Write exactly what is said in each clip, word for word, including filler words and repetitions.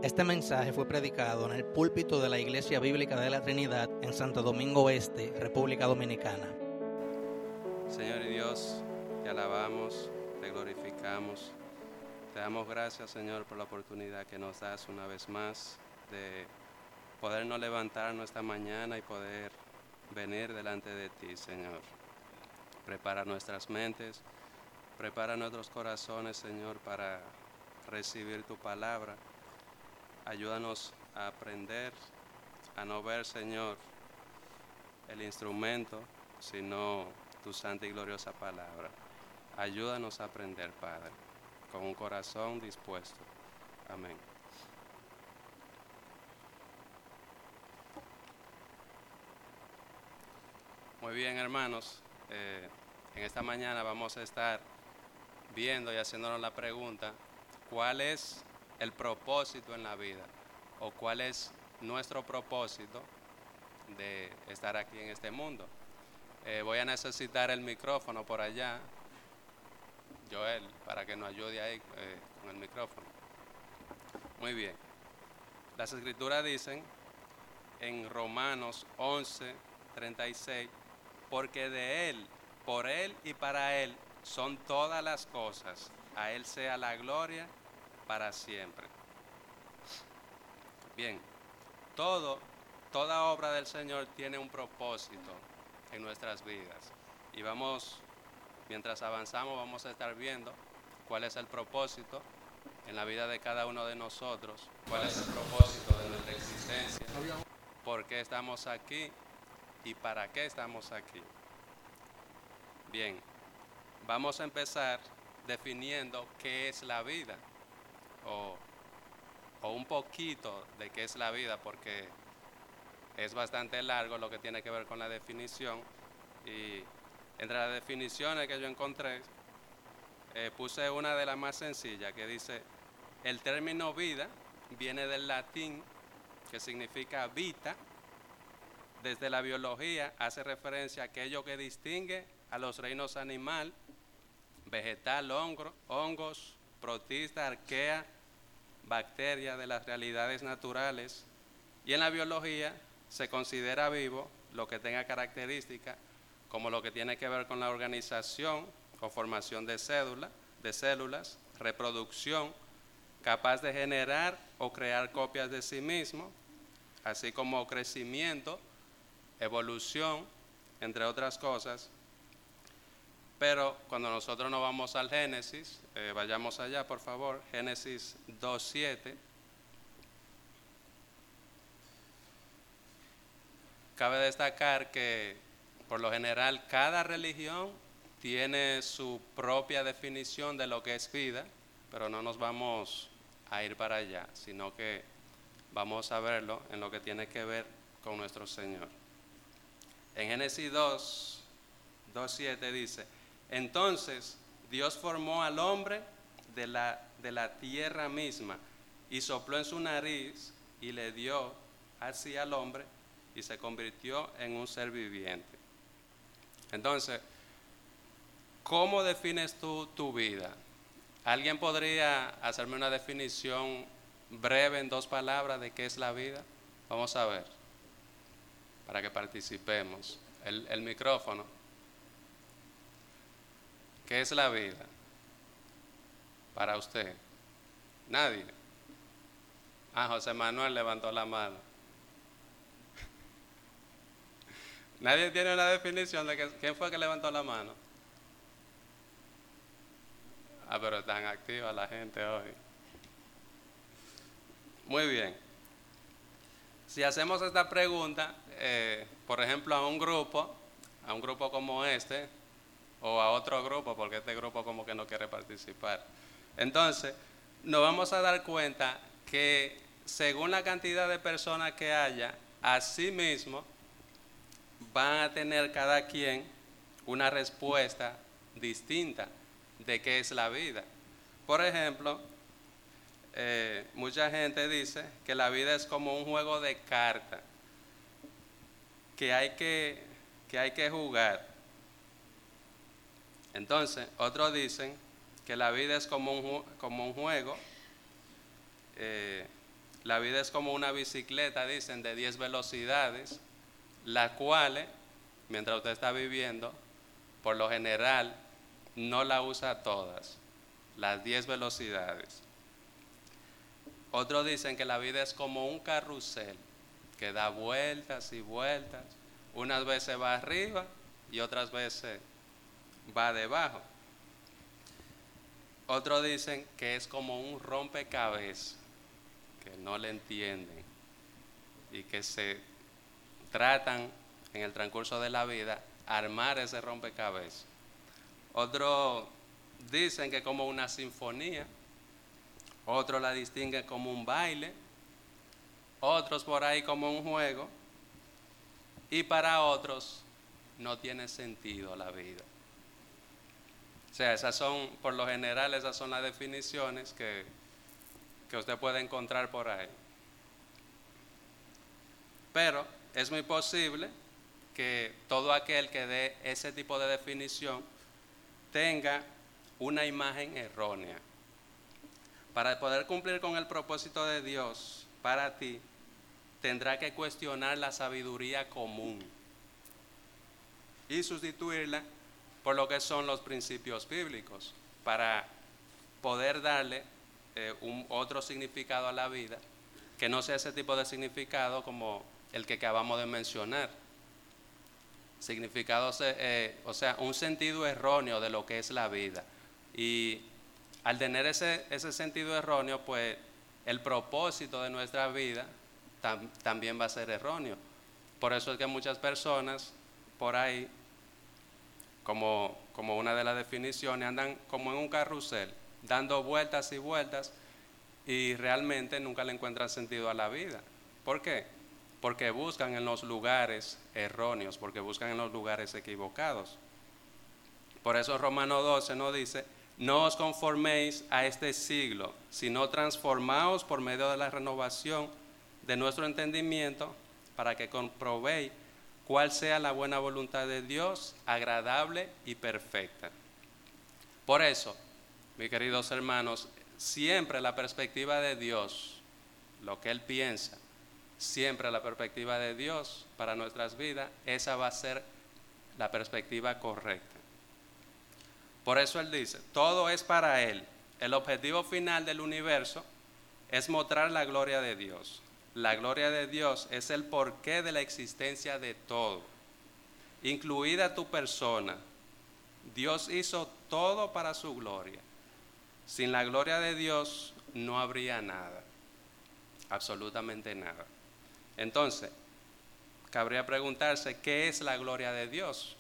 Este mensaje fue predicado en el púlpito de la Iglesia Bíblica de la Trinidad en Santo Domingo Este, República Dominicana. Señor y Dios, te alabamos, te glorificamos. Te damos gracias, Señor, por la oportunidad que nos das una vez más de podernos levantarnos esta mañana y poder venir delante de ti, Señor. Prepara nuestras mentes, prepara nuestros corazones, Señor, para recibir tu palabra. Ayúdanos a aprender, a no ver, Señor, el instrumento, sino tu santa y gloriosa palabra. Ayúdanos a aprender, Padre, con un corazón dispuesto. Amén. Muy bien, hermanos, eh, en esta mañana vamos a estar viendo y haciéndonos la pregunta, ¿cuál es el propósito en la vida? ¿O cuál es nuestro propósito de estar aquí en este mundo? Eh, voy a necesitar el micrófono por allá, Joel, para que nos ayude ahí eh, con el micrófono. Muy bien. Las escrituras dicen en Romanos once, treinta y seis, porque de Él, por Él y para Él son todas las cosas, a Él sea la gloria para siempre. Bien, todo, toda obra del Señor tiene un propósito en nuestras vidas. Y vamos, mientras avanzamos, vamos a estar viendo cuál es el propósito en la vida de cada uno de nosotros, cuál es el propósito de nuestra existencia, por qué estamos aquí y para qué estamos aquí. Bien, vamos a empezar definiendo qué es la vida, o, o un poquito de qué es la vida, porque es bastante largo lo que tiene que ver con la definición. Y entre las definiciones que yo encontré, eh, puse una de las más sencillas que dice, el término vida viene del latín que significa vita. Desde la biología hace referencia a aquello que distingue a los reinos animal, vegetal, hongo, hongos, protista, arquea, bacteria de las realidades naturales. Y en la biología se considera vivo lo que tenga características como lo que tiene que ver con la organización o formación de células, de células, reproducción, capaz de generar o crear copias de sí mismo, así como crecimiento, evolución, entre otras cosas. Pero cuando nosotros nos vamos al Génesis, eh, vayamos allá por favor, Génesis dos siete. Cabe destacar que por lo general cada religión tiene su propia definición de lo que es vida, pero no nos vamos a ir para allá, sino que vamos a verlo en lo que tiene que ver con nuestro Señor. En Génesis dos siete dice, entonces Dios formó al hombre de la, de la tierra misma y sopló en su nariz y le dio así al hombre y se convirtió en un ser viviente. Entonces, ¿cómo defines tú tu vida? ¿Alguien podría hacerme una definición breve en dos palabras de qué es la vida? Vamos a ver, para que participemos. El, el micrófono. ¿Qué es la vida para usted? Nadie. Ah, José Manuel levantó la mano. Nadie tiene una definición de que, quién fue que levantó la mano. Ah, pero están activa la gente hoy. Muy bien. Si hacemos esta pregunta, eh, por ejemplo, a un grupo, a un grupo como este, o a otro grupo, porque este grupo como que no quiere participar. Entonces, nos vamos a dar cuenta que según la cantidad de personas que haya, así mismo van a tener cada quien una respuesta distinta de qué es la vida. Por ejemplo, eh, mucha gente dice que la vida es como un juego de cartas, que hay que, que hay que jugar. Entonces, otros dicen que la vida es como un, como un juego, eh, La vida es como una bicicleta, dicen, de diez velocidades, las cuales, mientras usted está viviendo, por lo general, no la usa todas, las diez velocidades. Otros dicen que la vida es como un carrusel, que da vueltas y vueltas, unas veces va arriba y otras veces va debajo. Otros dicen que es como un rompecabezas, que no le entienden y que se tratan en el transcurso de la vida armar ese rompecabezas. Otros dicen que es como una sinfonía, otros la distinguen como un baile, otros por ahí como un juego, y para otros no tiene sentido la vida. O sea, esas son, por lo general, esas son las definiciones que, que usted puede encontrar por ahí. Pero es muy posible que todo aquel que dé ese tipo de definición tenga una imagen errónea. Para poder cumplir con el propósito de Dios para ti, tendrá que cuestionar la sabiduría común y sustituirla por lo que son los principios bíblicos, para poder darle eh, un otro significado a la vida, que no sea ese tipo de significado como el que acabamos de mencionar. Significados, eh, o sea, un sentido erróneo de lo que es la vida. Y al tener ese, ese sentido erróneo, pues el propósito de nuestra vida tam, también va a ser erróneo. Por eso es que muchas personas por ahí, como, como una de las definiciones, andan como en un carrusel, dando vueltas y vueltas, y realmente nunca le encuentran sentido a la vida. ¿Por qué? Porque buscan en los lugares erróneos, porque buscan en los lugares equivocados. Por eso Romanos doce nos dice: no os conforméis a este siglo, sino transformaos por medio de la renovación de nuestro entendimiento, para que comprobéis cuál sea la buena voluntad de Dios, agradable y perfecta. Por eso, mis queridos hermanos, siempre la perspectiva de Dios, lo que Él piensa, siempre la perspectiva de Dios para nuestras vidas, esa va a ser la perspectiva correcta. Por eso Él dice, todo es para Él. El objetivo final del universo es mostrar la gloria de Dios. La gloria de Dios es el porqué de la existencia de todo, incluida tu persona. Dios hizo todo para su gloria. Sin la gloria de Dios no habría nada, absolutamente nada. Entonces, cabría preguntarse, ¿qué es la gloria de Dios?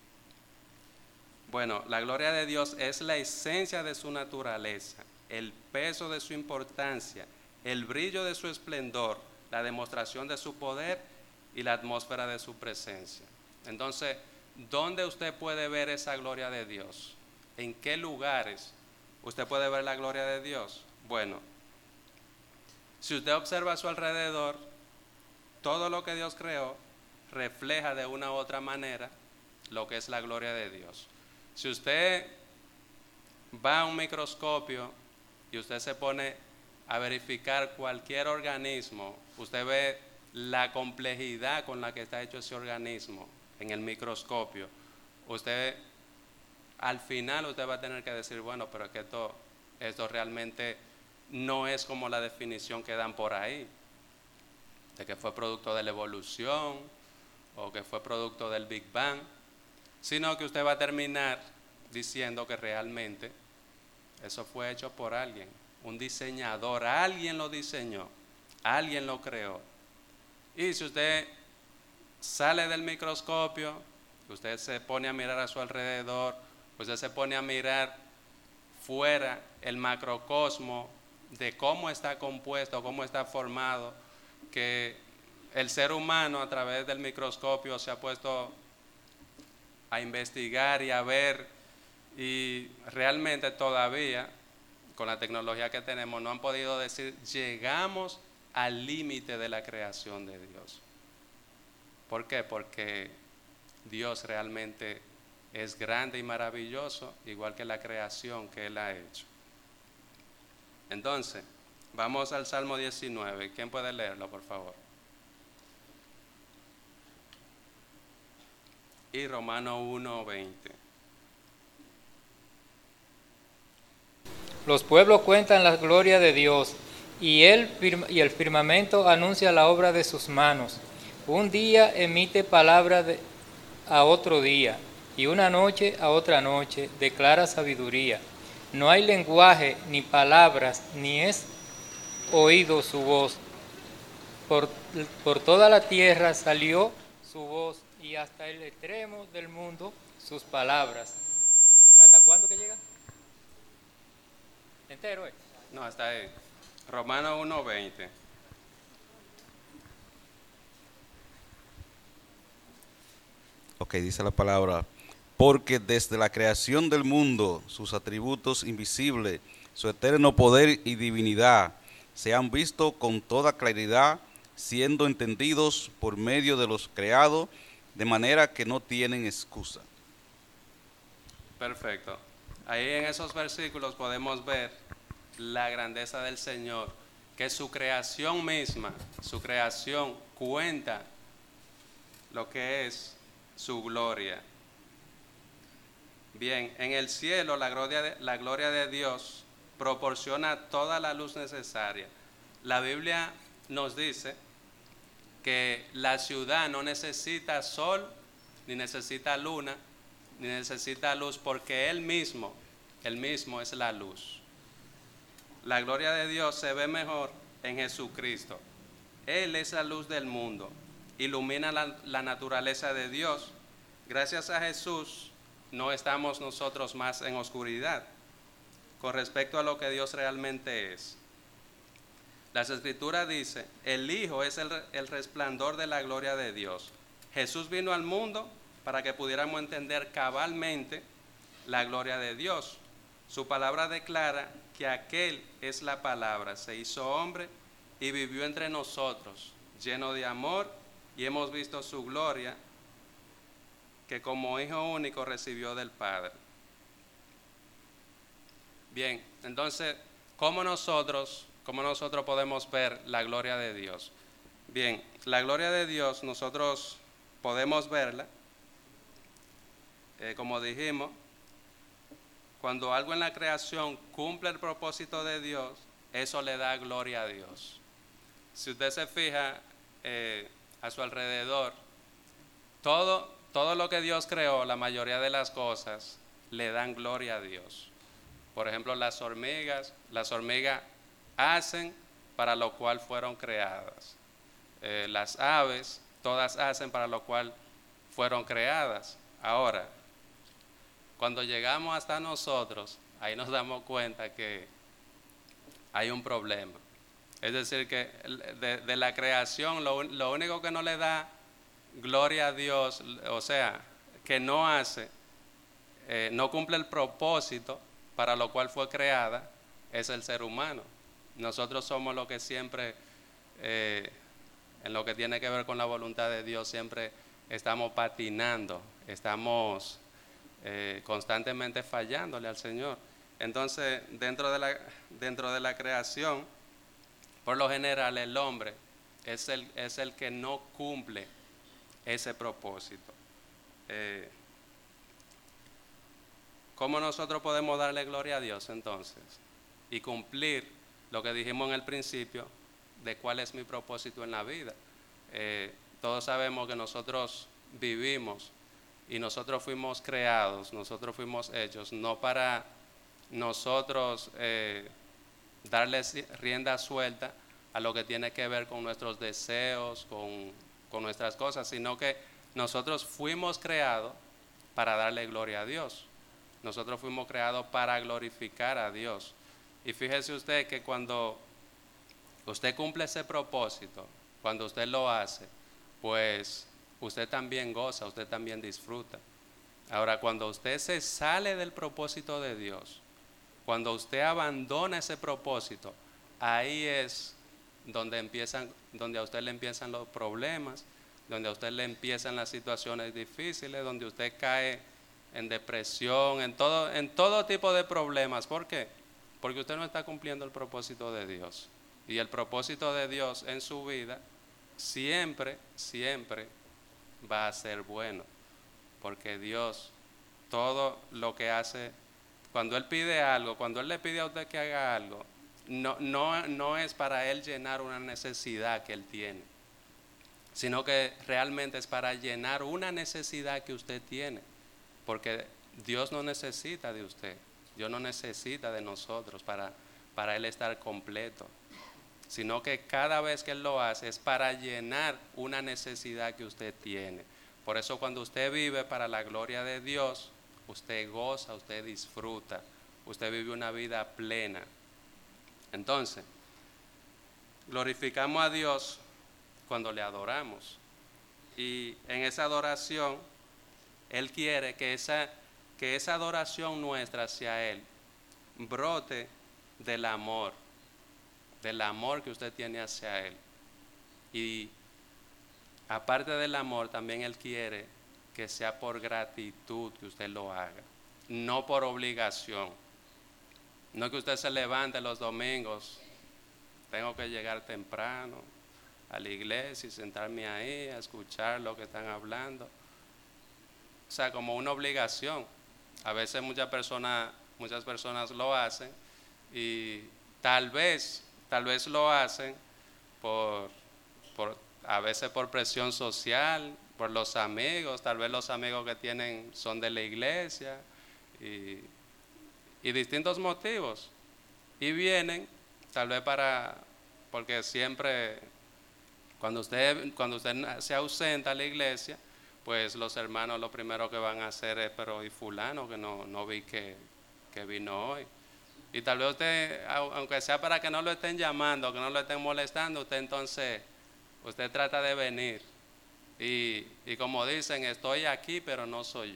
Bueno, la gloria de Dios es la esencia de su naturaleza, el peso de su importancia, el brillo de su esplendor, la demostración de su poder y la atmósfera de su presencia. Entonces, ¿dónde usted puede ver esa gloria de Dios? ¿En qué lugares usted puede ver la gloria de Dios? Bueno, si usted observa a su alrededor, todo lo que Dios creó refleja de una u otra manera lo que es la gloria de Dios. Si usted va a un microscopio y usted se pone a verificar cualquier organismo, usted ve la complejidad con la que está hecho ese organismo en el microscopio. Usted, al final, usted va a tener que decir, bueno, pero es que esto, esto realmente no es como la definición que dan por ahí, de que fue producto de la evolución o que fue producto del Big Bang, sino que usted va a terminar diciendo que realmente eso fue hecho por alguien, un diseñador, alguien lo diseñó, alguien lo creó. Y si usted sale del microscopio, usted se pone a mirar a su alrededor, usted se pone a mirar fuera el macrocosmo de cómo está compuesto, cómo está formado, que el ser humano a través del microscopio se ha puesto a investigar y a ver, y realmente todavía con la tecnología que tenemos no han podido decir llegamos al límite de la creación de Dios. ¿Por qué? Porque Dios realmente es grande y maravilloso, igual que la creación que Él ha hecho. Entonces, Vamos al Salmo diecinueve. ¿Quién puede leerlo, por favor? Y Romanos uno, veinte. Los pueblos cuentan la gloria de Dios, y el, firma, y el firmamento anuncia la obra de sus manos. Un día emite palabra de, a otro día, y una noche a otra noche declara sabiduría. No hay lenguaje, ni palabras, ni es oído su voz. Por, por toda la tierra salió su voz, y hasta el extremo del mundo sus palabras. ¿Hasta cuándo que llega? Entero, ¿eh? No, hasta ahí. Romanos uno, veinte. Ok, dice la palabra, porque desde la creación del mundo, sus atributos invisibles, su eterno poder y divinidad, se han visto con toda claridad, siendo entendidos por medio de los creados, de manera que no tienen excusa. Perfecto. Ahí en esos versículos podemos ver la grandeza del Señor, que su creación misma, su creación cuenta lo que es su gloria. Bien, en el cielo la gloria de, la gloria de Dios proporciona toda la luz necesaria. La Biblia nos dice que la ciudad no necesita sol, ni necesita luna, ni necesita luz, porque Él mismo, Él mismo es la luz. La gloria de Dios se ve mejor en Jesucristo. Él es la luz del mundo, ilumina la, la naturaleza de Dios. Gracias a Jesús no estamos nosotros más en oscuridad con respecto a lo que Dios realmente es. Las Escrituras dicen, el Hijo es el, el resplandor de la gloria de Dios. Jesús vino al mundo para que pudiéramos entender cabalmente la gloria de Dios. Su palabra declara que aquel es la palabra, se hizo hombre y vivió entre nosotros, lleno de amor, y hemos visto su gloria, que como Hijo único recibió del Padre. Bien, entonces, ¿cómo nosotros, cómo nosotros podemos ver la gloria de Dios? Bien, la gloria de Dios nosotros podemos verla, eh, como dijimos, cuando algo en la creación cumple el propósito de Dios, eso le da gloria a Dios. Si usted se fija eh, a su alrededor, todo, todo lo que Dios creó, la mayoría de las cosas, le dan gloria a Dios. Por ejemplo, las hormigas, las hormigas hacen para lo cual fueron creadas. Eh, las aves, todas hacen para lo cual fueron creadas. Ahora, cuando llegamos hasta nosotros, ahí nos damos cuenta que hay un problema. Es decir, que de, de la creación, lo, lo único que no le da gloria a Dios, o sea, que no hace, eh, no cumple el propósito para lo cual fue creada, es el ser humano. Nosotros somos los que siempre, eh, en lo que tiene que ver con la voluntad de Dios, siempre estamos patinando, estamos eh, constantemente fallándole al Señor. Entonces, dentro de la, dentro de la creación, por lo general el hombre es el, es el que no cumple ese propósito. Eh, ¿Cómo nosotros podemos darle gloria a Dios entonces? Y cumplir lo que dijimos en el principio de cuál es mi propósito en la vida. Eh, todos sabemos que nosotros vivimos y nosotros fuimos creados, nosotros fuimos hechos, no para nosotros eh, darle rienda suelta a lo que tiene que ver con nuestros deseos, con, con nuestras cosas, sino que nosotros fuimos creados para darle gloria a Dios. Nosotros fuimos creados para glorificar a Dios. Y fíjese usted que cuando usted cumple ese propósito, cuando usted lo hace, pues usted también goza, usted también disfruta. Ahora, cuando usted se sale del propósito de Dios, cuando usted abandona ese propósito, ahí es donde empiezan, donde a usted le empiezan los problemas, donde a usted le empiezan las situaciones difíciles, donde usted cae en depresión, en todo, en todo tipo de problemas. ¿Por qué? Porque usted no está cumpliendo el propósito de Dios. Y el propósito de Dios en su vida siempre, siempre va a ser bueno. Porque Dios, todo lo que hace, cuando Él pide algo, cuando Él le pide a usted que haga algo, no, no, no es para Él llenar una necesidad que Él tiene, sino que realmente es para llenar una necesidad que usted tiene. Porque Dios no necesita de usted, Dios no necesita de nosotros para, para Él estar completo, sino que cada vez que Él lo hace es para llenar una necesidad que usted tiene. Por eso cuando usted vive para la gloria de Dios, usted goza, usted disfruta, usted vive una vida plena. Entonces, glorificamos a Dios cuando le adoramos. Y en esa adoración, Él quiere que esa, que esa adoración nuestra hacia Él brote del amor, del amor que usted tiene hacia Él. Y aparte del amor, también Él quiere que sea por gratitud que usted lo haga, no por obligación. No que usted se levante los domingos, tengo que llegar temprano a la iglesia y sentarme ahí a escuchar lo que están hablando. O sea, como una obligación. A veces muchas personas, muchas personas lo hacen y tal vez, tal vez lo hacen por, por, a veces por presión social, por los amigos, tal vez los amigos que tienen son de la iglesia y, y distintos motivos. Y vienen, tal vez para, porque siempre, cuando usted, cuando usted se ausenta a la iglesia, pues los hermanos lo primero que van a hacer es, pero y fulano que no, no vi que, que vino hoy. Y tal vez usted, aunque sea para que no lo estén llamando, que no lo estén molestando, usted entonces, usted trata de venir. Y, y como dicen, estoy aquí, pero no soy yo.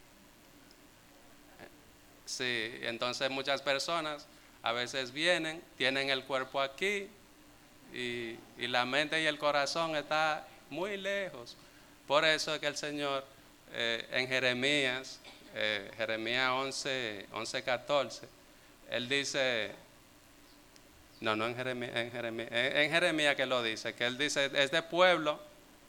Sí, entonces muchas personas a veces vienen, tienen el cuerpo aquí y, y la mente y el corazón está muy lejos. Por eso es que el Señor eh, en Jeremías, eh, Jeremías once, once, catorce, Él dice, no, no en Jeremías, en Jeremías, en, en Jeremías que lo dice, que Él dice, este pueblo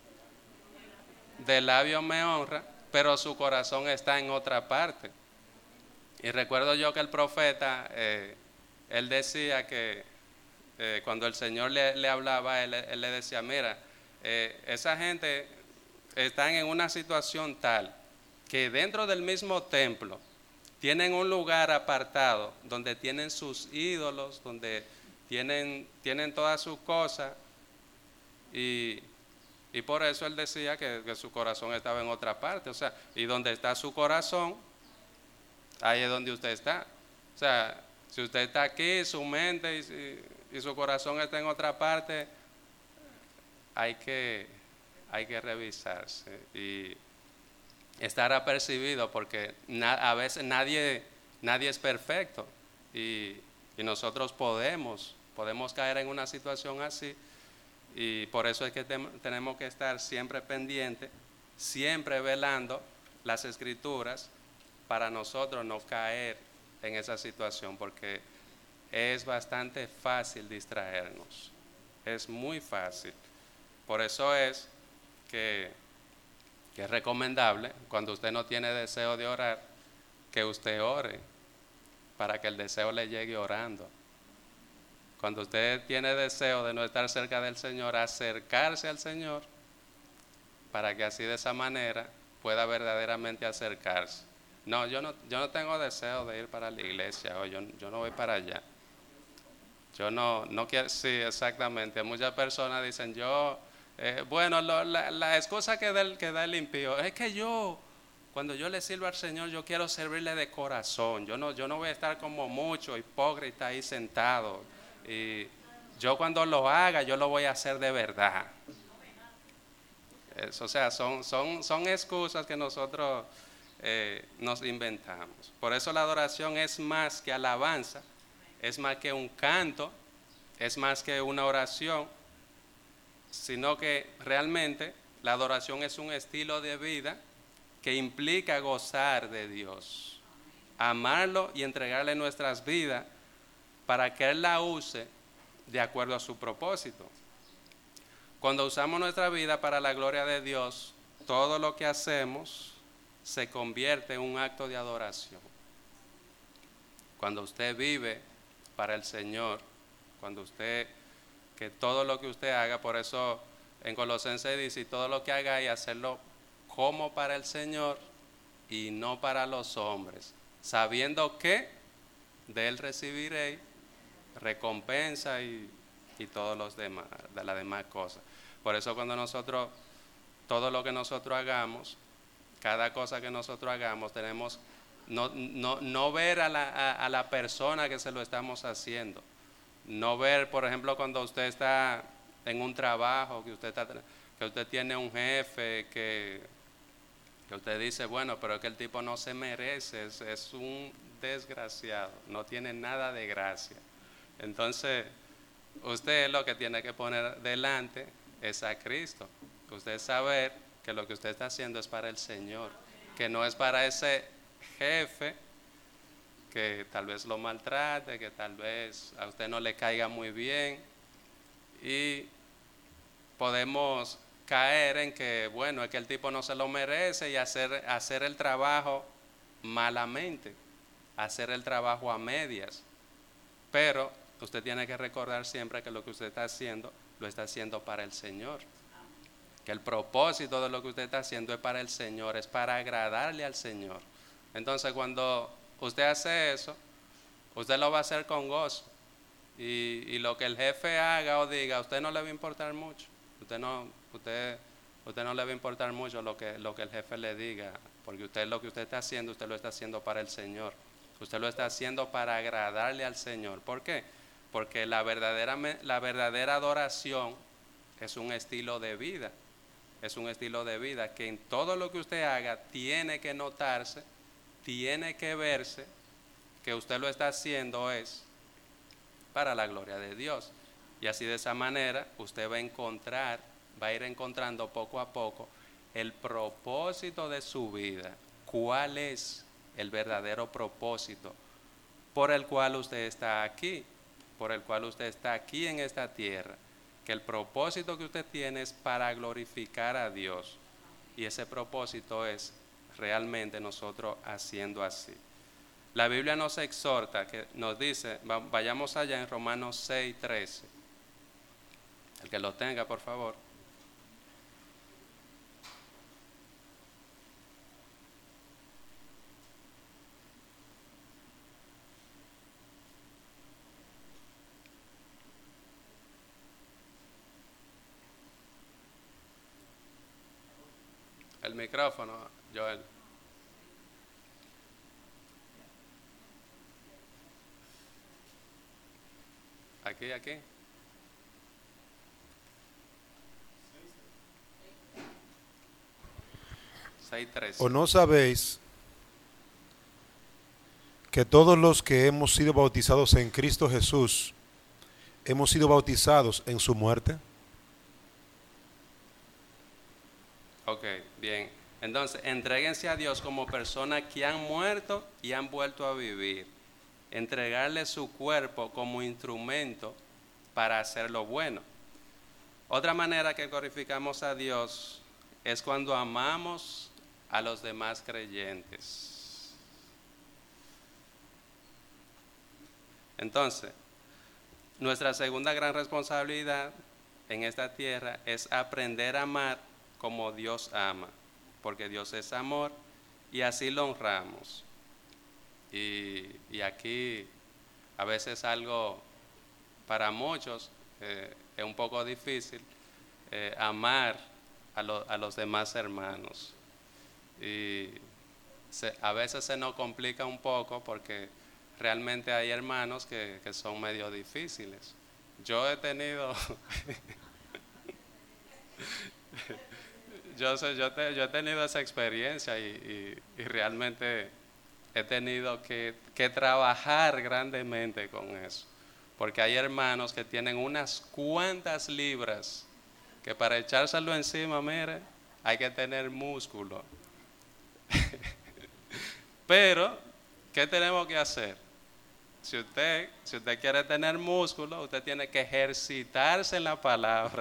de labios me honra, pero su corazón está en otra parte. Y recuerdo yo que el profeta, eh, él decía que eh, cuando el Señor le, le hablaba, él, él le decía, mira, eh, esa gente están en una situación tal que dentro del mismo templo tienen un lugar apartado donde tienen sus ídolos, donde tienen, tienen todas sus cosas y, y por eso él decía que, que su corazón estaba en otra parte. O sea, y donde está su corazón, ahí es donde usted está. O sea, si usted está aquí, su mente y, y su corazón está en otra parte, hay que, hay que revisarse y estar apercibido, porque na, a veces nadie, nadie es perfecto y, y nosotros podemos, podemos caer en una situación así, y por eso es que te, tenemos que estar siempre pendientes, siempre velando las Escrituras para nosotros no caer en esa situación, porque es bastante fácil distraernos, es muy fácil. Por eso es que, que es recomendable, cuando usted no tiene deseo de orar, que usted ore, para que el deseo le llegue orando. Cuando usted tiene deseo de no estar cerca del Señor, acercarse al Señor, para que así de esa manera pueda verdaderamente acercarse. No, yo no, yo no tengo deseo de ir para la iglesia, o yo, yo no voy para allá. Yo no, no quiero, sí, exactamente. Muchas personas dicen, yo, eh, bueno, lo, la, la excusa que da, el, que da el impío es que yo, cuando yo le sirvo al Señor, yo quiero servirle de corazón. Yo no, yo no voy a estar como mucho hipócrita ahí sentado. Y yo cuando lo haga, yo lo voy a hacer de verdad. Eso, o sea, son, son, son excusas que nosotros eh, nos inventamos. Por eso la adoración es más que alabanza, es más que un canto, es más que una oración, sino que realmente la adoración es un estilo de vida que implica gozar de Dios, amarlo y entregarle nuestras vidas para que Él la use de acuerdo a su propósito. Cuando usamos nuestra vida para la gloria de Dios, todo lo que hacemos se convierte en un acto de adoración. Cuando usted vive para el Señor, cuando usted, que todo lo que usted haga, por eso en Colosenses dice, todo lo que haga y hacerlo como para el Señor y no para los hombres, sabiendo que de Él recibiréis recompensa y, y todos los demás, de las demás cosas. Por eso cuando nosotros, todo lo que nosotros hagamos, cada cosa que nosotros hagamos, tenemos no, no, no ver a la, a, a la persona que se lo estamos haciendo. No ver, por ejemplo, cuando usted está en un trabajo, que usted, está, que usted tiene un jefe, que, que usted dice, bueno, pero es que el tipo no se merece, es, es un desgraciado, no tiene nada de gracia. Entonces, usted lo que tiene que poner delante es a Cristo. Usted saber que lo que usted está haciendo es para el Señor, que no es para ese jefe que tal vez lo maltrate, que tal vez a usted no le caiga muy bien, y podemos caer en que, bueno, es que el tipo no se lo merece y hacer, hacer el trabajo malamente, hacer el trabajo a medias. Pero usted tiene que recordar siempre que lo que usted está haciendo, lo está haciendo para el Señor. Que el propósito de lo que usted está haciendo es para el Señor, es para agradarle al Señor. Entonces cuando usted hace eso, usted lo va a hacer con gozo. Y, y lo que el jefe haga o diga, a usted no le va a importar mucho. Usted no, usted, usted no le va a importar mucho lo que, lo que el jefe le diga, porque usted lo que usted está haciendo, usted lo está haciendo para el Señor. Usted lo está haciendo para agradarle al Señor. ¿Por qué? Porque la verdadera, la verdadera adoración es un estilo de vida. Es un estilo de vida que en todo lo que usted haga tiene que notarse, tiene que verse que usted lo está haciendo es para la gloria de Dios. Y así de esa manera usted va a encontrar, va a ir encontrando poco a poco el propósito de su vida. ¿Cuál es el verdadero propósito por el cual usted está aquí? Por el cual usted está aquí en esta tierra. Que el propósito que usted tiene es para glorificar a Dios. Y ese propósito es realmente nosotros haciendo así. La Biblia nos exhorta, que nos dice, vayamos allá en Romanos seis, trece. El que lo tenga, por favor. El micrófono, Joel. Aquí, aquí. seis trece. ¿O no sabéis que todos los que hemos sido bautizados en Cristo Jesús, hemos sido bautizados en su muerte? Ok, bien. Entonces, entréguense a Dios como personas que han muerto y han vuelto a vivir. Entregarle su cuerpo como instrumento para hacer lo bueno. Otra manera que glorificamos a Dios es cuando amamos a los demás creyentes. Entonces, nuestra segunda gran responsabilidad en esta tierra es aprender a amar como Dios ama, porque Dios es amor y así lo honramos. Y, y aquí a veces algo para muchos eh, es un poco difícil eh, amar a, lo, a los demás hermanos. Y se, a veces se nos complica un poco porque realmente hay hermanos que, que son medio difíciles. Yo he tenido... Yo, sé, yo, te, yo he tenido esa experiencia y, y, y realmente he tenido que, que trabajar grandemente con eso. Porque hay hermanos que tienen unas cuantas libras que para echárselo encima, mire, hay que tener músculo. Pero, ¿qué tenemos que hacer? si usted, si usted quiere tener músculo, usted tiene que ejercitarse en la palabra.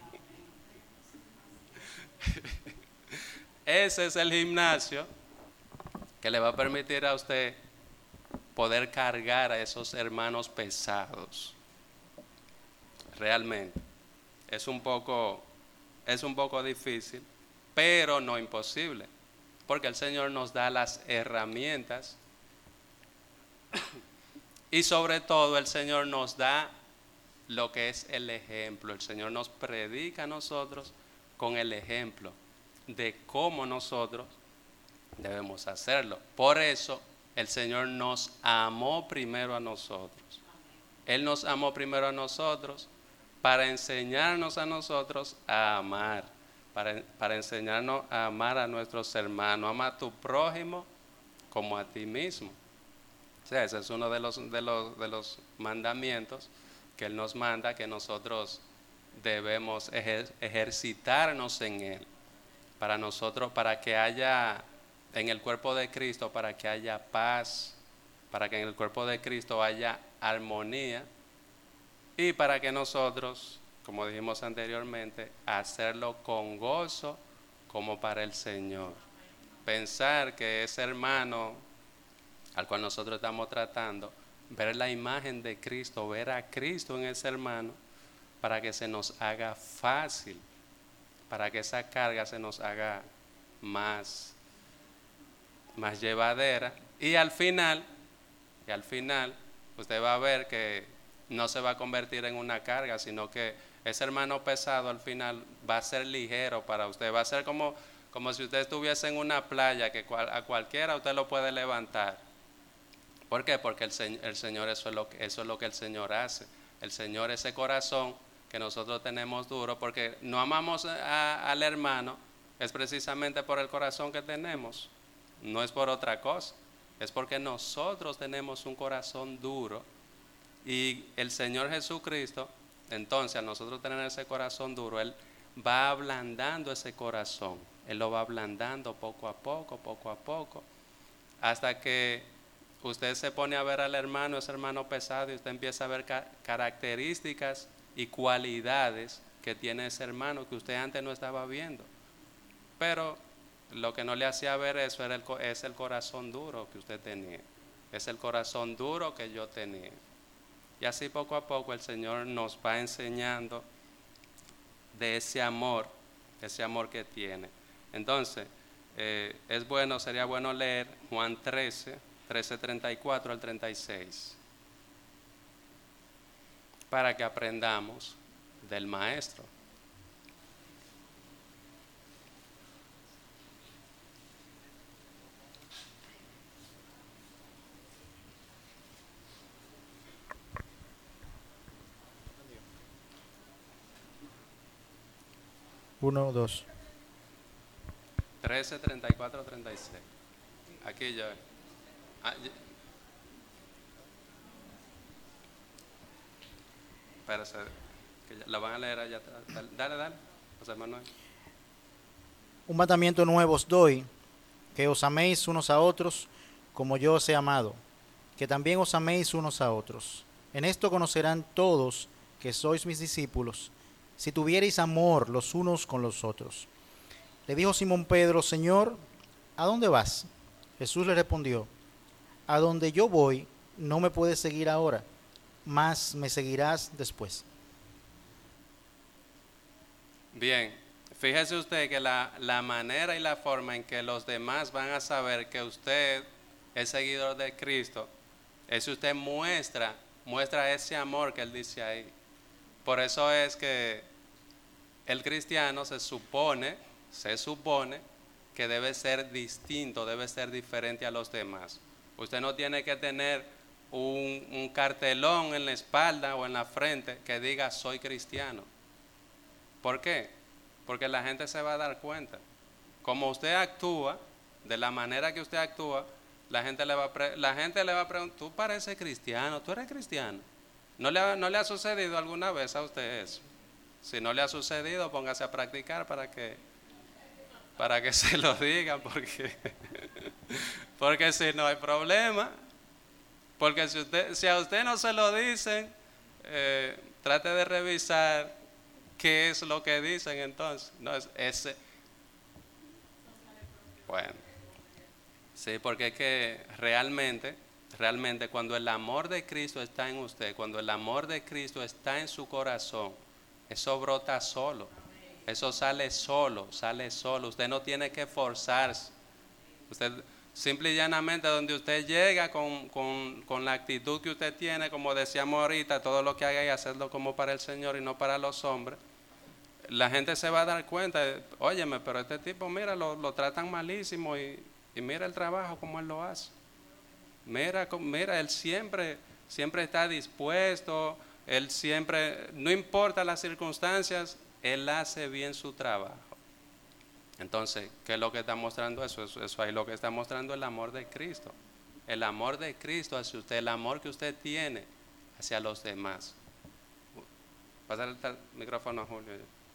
Ese es el gimnasio que le va a permitir a usted poder cargar a esos hermanos pesados. Realmente es un poco, es un poco difícil, pero no imposible, porque el Señor nos da las herramientas y sobre todo el Señor nos da lo que es el ejemplo. El Señor nos predica a nosotros con el ejemplo de cómo nosotros debemos hacerlo. Por eso el Señor nos amó primero a nosotros. Él nos amó primero a nosotros para enseñarnos a nosotros a amar, para, para enseñarnos a amar a nuestros hermanos. Ama a tu prójimo como a ti mismo. O sea, ese es uno de los, de los, de los mandamientos que Él nos manda, que nosotros debemos ejer, ejercitarnos en Él. Para nosotros, para que haya en el cuerpo de Cristo, para que haya paz, para que en el cuerpo de Cristo haya armonía y para que nosotros, como dijimos anteriormente, hacerlo con gozo como para el Señor. Pensar que ese hermano al cual nosotros estamos tratando, ver la imagen de Cristo, ver a Cristo en ese hermano, para que se nos haga fácil, para que esa carga se nos haga más, más llevadera. Y al final, y al final, usted va a ver que no se va a convertir en una carga, sino que ese hermano pesado al final va a ser ligero para usted. Va a ser como, como si usted estuviese en una playa que cual, a cualquiera usted lo puede levantar. ¿Por qué? Porque el, el Señor, eso es, lo, eso es lo que el Señor hace. El Señor, ese corazón que nosotros tenemos duro, porque no amamos a, al hermano, es precisamente por el corazón que tenemos, no es por otra cosa, es porque nosotros tenemos un corazón duro y el Señor Jesucristo, entonces al nosotros tener ese corazón duro, Él va ablandando ese corazón, Él lo va ablandando poco a poco, poco a poco, hasta que usted se pone a ver al hermano, ese hermano pesado, y usted empieza a ver ca- características y cualidades que tiene ese hermano que usted antes no estaba viendo. Pero lo que no le hacía ver eso era el, es el corazón duro que usted tenía. Es el corazón duro que yo tenía. Y así poco a poco el Señor nos va enseñando de ese amor, ese amor que tiene. Entonces, eh, es bueno, sería bueno leer Juan trece, trece, treinta y cuatro al treinta y seis. Para que aprendamos del Maestro. Uno, dos. trece, treinta y cuatro, treinta y seis. Aquí yo. Ah, yo. Espérese, que ya, lo van a leer allá atrás. Dale, dale, dale, José Manuel. Un mandamiento nuevo os doy, que os améis unos a otros como yo os he amado, que también os améis unos a otros. En esto conocerán todos que sois mis discípulos, si tuviereis amor los unos con los otros. Le dijo Simón Pedro: Señor, ¿a dónde vas? Jesús le respondió: a donde yo voy no me puedes seguir ahora, mas me seguirás después. Bien, fíjese usted que la, la manera y la forma en que los demás van a saber que usted es seguidor de Cristo es si usted muestra, muestra ese amor que Él dice ahí. Por eso es que el cristiano se supone, se supone que debe ser distinto, debe ser diferente a los demás. Usted no tiene que tener un, un cartelón en la espalda o en la frente que diga soy cristiano. ¿Por qué? Porque la gente se va a dar cuenta. Como usted actúa, de la manera que usted actúa, la gente le va a, pre- la gente le va a preguntar: tú pareces cristiano, tú eres cristiano. ¿No le, ha, ¿No le ha sucedido alguna vez a usted eso? Si no le ha sucedido, póngase a practicar para que, para que se lo digan, porque, porque si no hay problema, Porque si, usted, si a usted no se lo dicen, eh, trate de revisar qué es lo que dicen entonces. No es ese. Bueno, sí, porque es que realmente, realmente cuando el amor de Cristo está en usted, cuando el amor de Cristo está en su corazón, eso brota solo. Eso sale solo, sale solo. Usted no tiene que forzarse. Usted simple y llanamente donde usted llega con, con, con la actitud que usted tiene, como decíamos ahorita, todo lo que haga y hacerlo como para el Señor y no para los hombres. La gente se va a dar cuenta, óyeme, pero este tipo, mira, lo, lo tratan malísimo y, y mira el trabajo como él lo hace. Mira, mira, él siempre, siempre está dispuesto, él siempre, no importa las circunstancias, él hace bien su trabajo. Entonces, ¿qué es lo que está mostrando eso? Eso, eso ahí lo que está mostrando el amor de Cristo. El amor de Cristo hacia usted, el amor que usted tiene hacia los demás. Pasar el micrófono a Julio.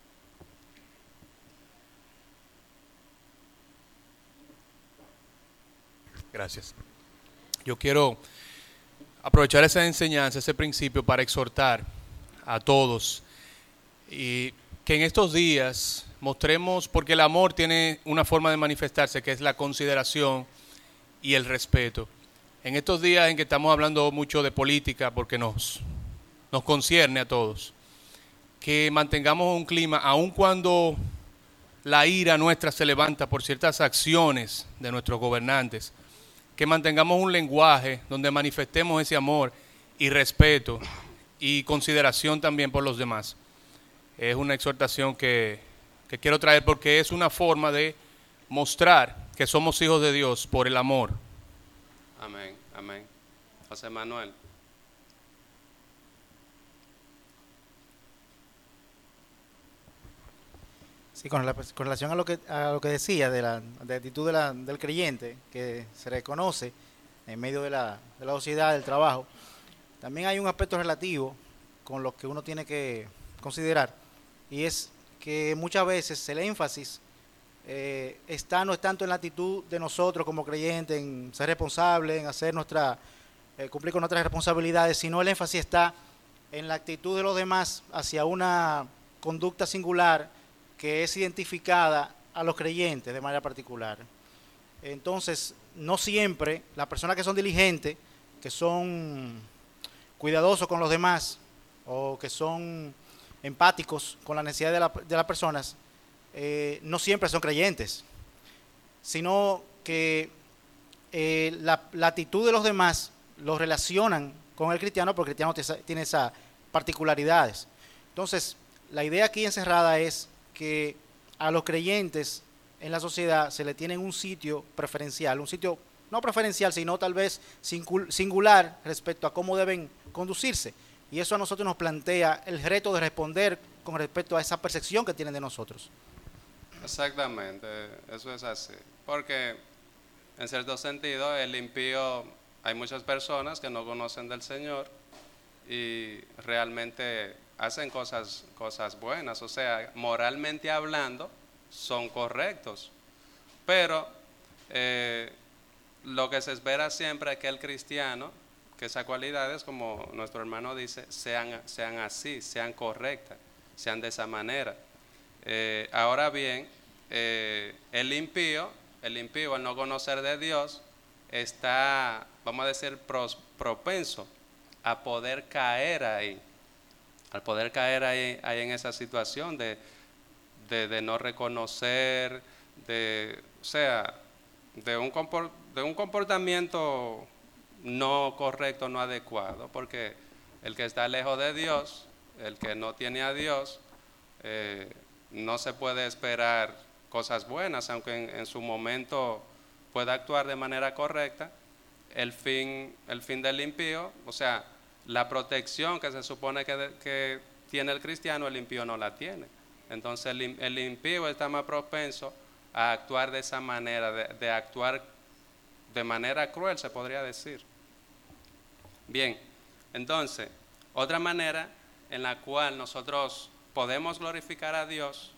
Gracias. Yo quiero aprovechar esa enseñanza, ese principio para exhortar a todos y que en estos días mostremos, porque el amor tiene una forma de manifestarse que es la consideración y el respeto. En estos días en que estamos hablando mucho de política, porque nos, nos concierne a todos, que mantengamos un clima, aun cuando la ira nuestra se levanta por ciertas acciones de nuestros gobernantes, que mantengamos un lenguaje donde manifestemos ese amor y respeto y consideración también por los demás. Es una exhortación que, que quiero traer porque es una forma de mostrar que somos hijos de Dios por el amor. Amén, amén. José Manuel. Sí, con, la, con relación a lo que a lo que decía de la de actitud de la, del creyente que se reconoce en medio de la, de la sociedad, del trabajo, también hay un aspecto relativo con lo que uno tiene que considerar, y es que muchas veces el énfasis eh, está no es tanto en la actitud de nosotros como creyentes, en ser responsables, en hacer nuestra eh, cumplir con nuestras responsabilidades, sino el énfasis está en la actitud de los demás hacia una conducta singular que es identificada a los creyentes de manera particular. Entonces, no siempre las personas que son diligentes, que son cuidadosos con los demás o que son empáticos con la necesidad de, la, de las personas, eh, no siempre son creyentes, sino que eh, la, la actitud de los demás los relacionan con el cristiano porque el cristiano tiene esas particularidades. Entonces, la idea aquí encerrada es que a los creyentes en la sociedad se le tiene un sitio preferencial, un sitio no preferencial, sino tal vez singular respecto a cómo deben conducirse. Y eso a nosotros nos plantea el reto de responder con respecto a esa percepción que tienen de nosotros. Exactamente, eso es así. Porque en cierto sentido el impío, hay muchas personas que no conocen del Señor y realmente hacen cosas, cosas buenas, o sea, moralmente hablando, son correctos. Pero eh, lo que se espera siempre es que el cristiano, que esas cualidades, como nuestro hermano dice, sean, sean así, sean correctas, sean de esa manera. Eh, ahora bien, eh, el impío, el impío al no conocer de Dios, está, vamos a decir, pros, propenso a poder caer ahí. Al poder caer ahí, ahí en esa situación de, de, de no reconocer, de, o sea, de un, comport, de un comportamiento no correcto, no adecuado, porque el que está lejos de Dios, el que no tiene a Dios, eh, no se puede esperar cosas buenas, aunque en, en su momento pueda actuar de manera correcta. El fin, el fin del impío, o sea, la protección que se supone que, que tiene el cristiano, el impío no la tiene. Entonces el, el impío está más propenso a actuar de esa manera, de, de actuar de manera cruel, se podría decir. Bien, entonces, otra manera en la cual nosotros podemos glorificar a Dios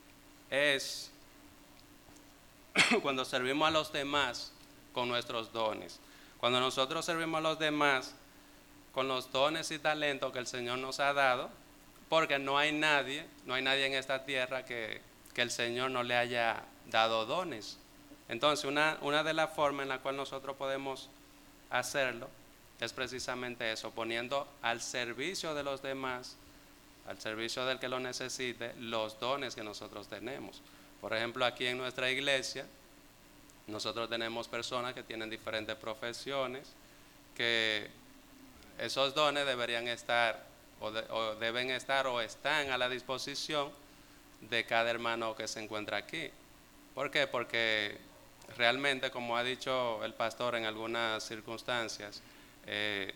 es cuando servimos a los demás con nuestros dones. Cuando nosotros servimos a los demás con los dones y talentos que el Señor nos ha dado, porque no hay nadie, no hay nadie en esta tierra que, que el Señor no le haya dado dones. Entonces, una, una de las formas en la cual nosotros podemos hacerlo es precisamente eso, poniendo al servicio de los demás, al servicio del que lo necesite, los dones que nosotros tenemos. Por ejemplo, aquí en nuestra iglesia, nosotros tenemos personas que tienen diferentes profesiones, que esos dones deberían estar, o, de, o deben estar, o están a la disposición de cada hermano que se encuentra aquí. ¿Por qué? Porque realmente, como ha dicho el pastor en algunas circunstancias, eh,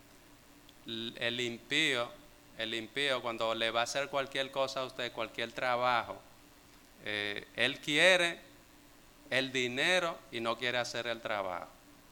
el impío, el impío cuando le va a hacer cualquier cosa a usted, cualquier trabajo, eh, él quiere el dinero y no quiere hacer el trabajo.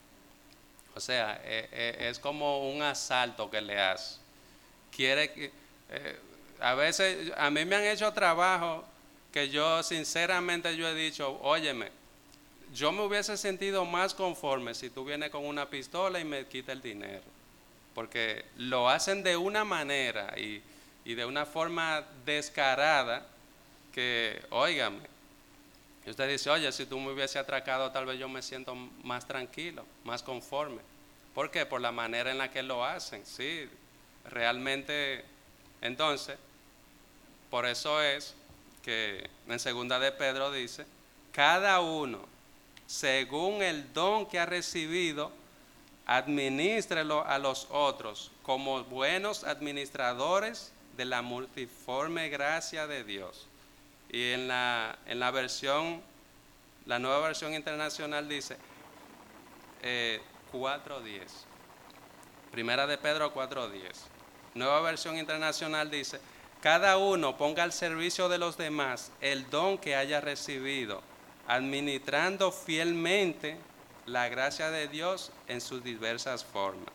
O sea, eh, eh, es como un asalto que le hace. Quiere que, eh, a veces, a mí me han hecho trabajo que yo sinceramente yo he dicho, óyeme, yo me hubiese sentido más conforme si tú vienes con una pistola y me quita el dinero. Porque lo hacen de una manera y, y de una forma descarada que, óigame, y usted dice, oye, si tú me hubiese atracado, tal vez yo me siento más tranquilo, más conforme. ¿Por qué? Por la manera en la que lo hacen, sí, realmente. Entonces, por eso es que en segunda de Pedro dice, cada uno, según el don que ha recibido, administrelo a los otros como buenos administradores de la multiforme gracia de Dios. Y en la, en la versión, la nueva versión internacional dice eh, cuatro diez. Primera de Pedro cuatro diez. Nueva versión internacional dice, cada uno ponga al servicio de los demás el don que haya recibido, administrando fielmente la gracia de Dios en sus diversas formas.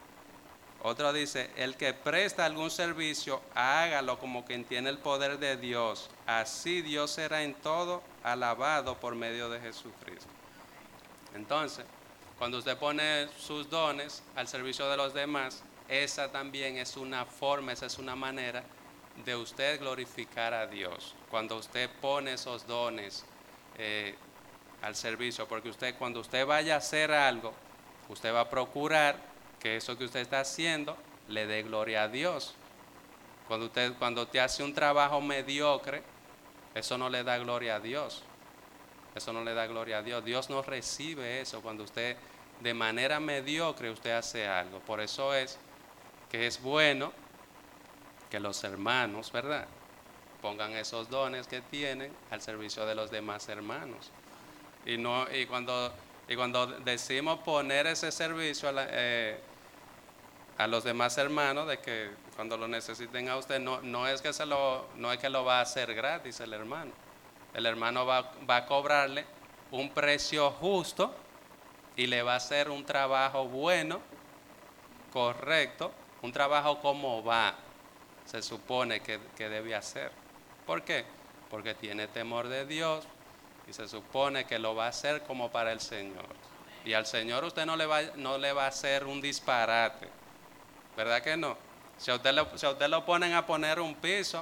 Otro dice, el que presta algún servicio, hágalo como quien tiene el poder de Dios. Así Dios será en todo alabado por medio de Jesucristo. Entonces, cuando usted pone sus dones al servicio de los demás, esa también es una forma, esa es una manera de usted glorificar a Dios. Cuando usted pone esos dones eh, al servicio, porque usted, cuando usted vaya a hacer algo, usted va a procurar que eso que usted está haciendo le dé gloria a Dios. Cuando usted, cuando te hace un trabajo mediocre, eso no le da gloria a Dios. Eso no le da gloria a Dios. Dios no recibe eso cuando usted de manera mediocre usted hace algo. Por eso es que es bueno que los hermanos, ¿verdad?, pongan esos dones que tienen al servicio de los demás hermanos. Y no y cuando y cuando decimos poner ese servicio a, la, eh, a los demás hermanos, de que cuando lo necesiten a usted, no, no es que se lo no es que lo va a hacer gratis el hermano. El hermano va, va a cobrarle un precio justo y le va a hacer un trabajo bueno, correcto, un trabajo como va, se supone que, que debe hacer. ¿Por qué? Porque tiene temor de Dios y se supone que lo va a hacer como para el Señor. Y al Señor usted no le va, no le va a hacer un disparate, ¿verdad que no? Si a usted, lo, si a usted lo ponen a poner un piso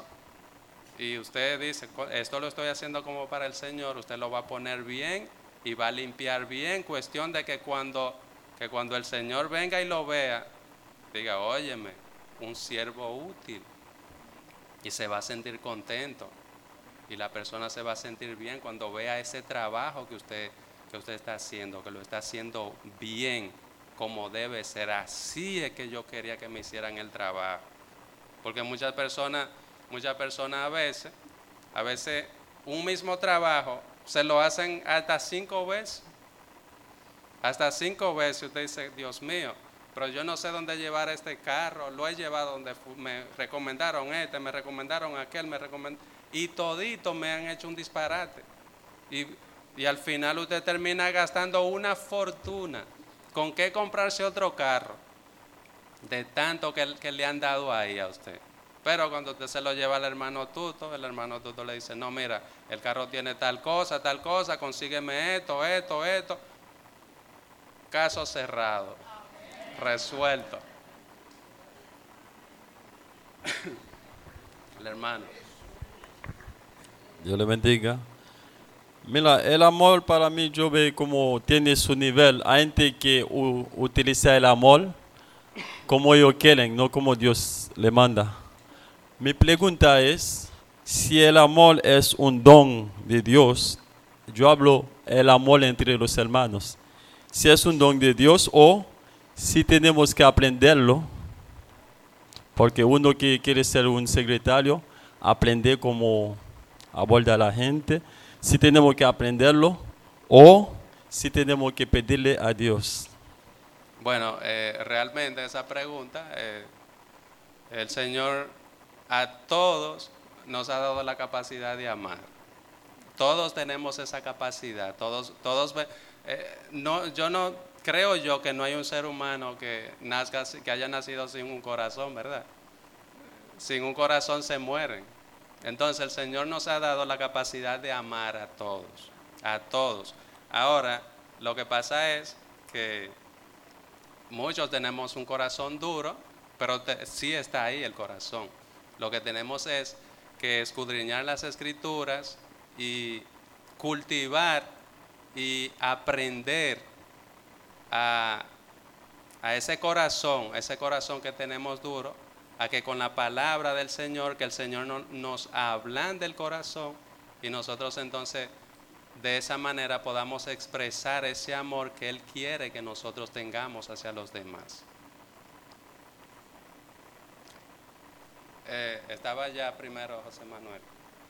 y usted dice, esto lo estoy haciendo como para el Señor, usted lo va a poner bien y va a limpiar bien, cuestión de que cuando, que cuando el Señor venga y lo vea, diga, óyeme, un siervo útil, y se va a sentir contento, y la persona se va a sentir bien cuando vea ese trabajo que usted, que usted está haciendo, que lo está haciendo bien, como debe ser. Así es que yo quería que me hicieran el trabajo, porque muchas personas, muchas personas a veces, a veces un mismo trabajo se lo hacen hasta cinco veces, hasta cinco veces. Usted dice, Dios mío, pero yo no sé dónde llevar este carro, lo he llevado donde me recomendaron este, me recomendaron aquel, me recomendaron, y toditos me han hecho un disparate. Y, y al final usted termina gastando una fortuna. ¿Con qué comprarse otro carro? De tanto que, que le han dado ahí a usted. Pero cuando usted se lo lleva al hermano Tuto, el hermano Tuto le dice, no, mira, el carro tiene tal cosa, tal cosa, consígueme esto, esto, esto. Caso cerrado, resuelto. El hermano. Dios le bendiga. Mira, el amor para mí yo veo como tiene su nivel. Hay gente que u- utiliza el amor como ellos quieren, no como Dios le manda. Mi pregunta es, si el amor es un don de Dios, yo hablo el amor entre los hermanos. Si es un don de Dios o si tenemos que aprenderlo, porque uno que quiere ser un secretario, aprende cómo abordar a la gente, si tenemos que aprenderlo o si tenemos que pedirle a Dios. Bueno, eh, realmente esa pregunta, eh, el Señor a todos nos ha dado la capacidad de amar. Todos tenemos esa capacidad. Todos, todos, ve- eh, no, yo no creo yo que no hay un ser humano que nazca, si- que haya nacido sin un corazón, ¿verdad? Sin un corazón se mueren. Entonces el Señor nos ha dado la capacidad de amar a todos, a todos. Ahora, lo que pasa es que muchos tenemos un corazón duro, pero te- sí está ahí el corazón. Lo que tenemos es que escudriñar las escrituras y cultivar y aprender a, a ese corazón, ese corazón que tenemos duro, a que con la palabra del Señor, que el Señor no- nos ablande el corazón y nosotros entonces de esa manera podamos expresar ese amor que Él quiere que nosotros tengamos hacia los demás. Eh, estaba ya primero José Manuel.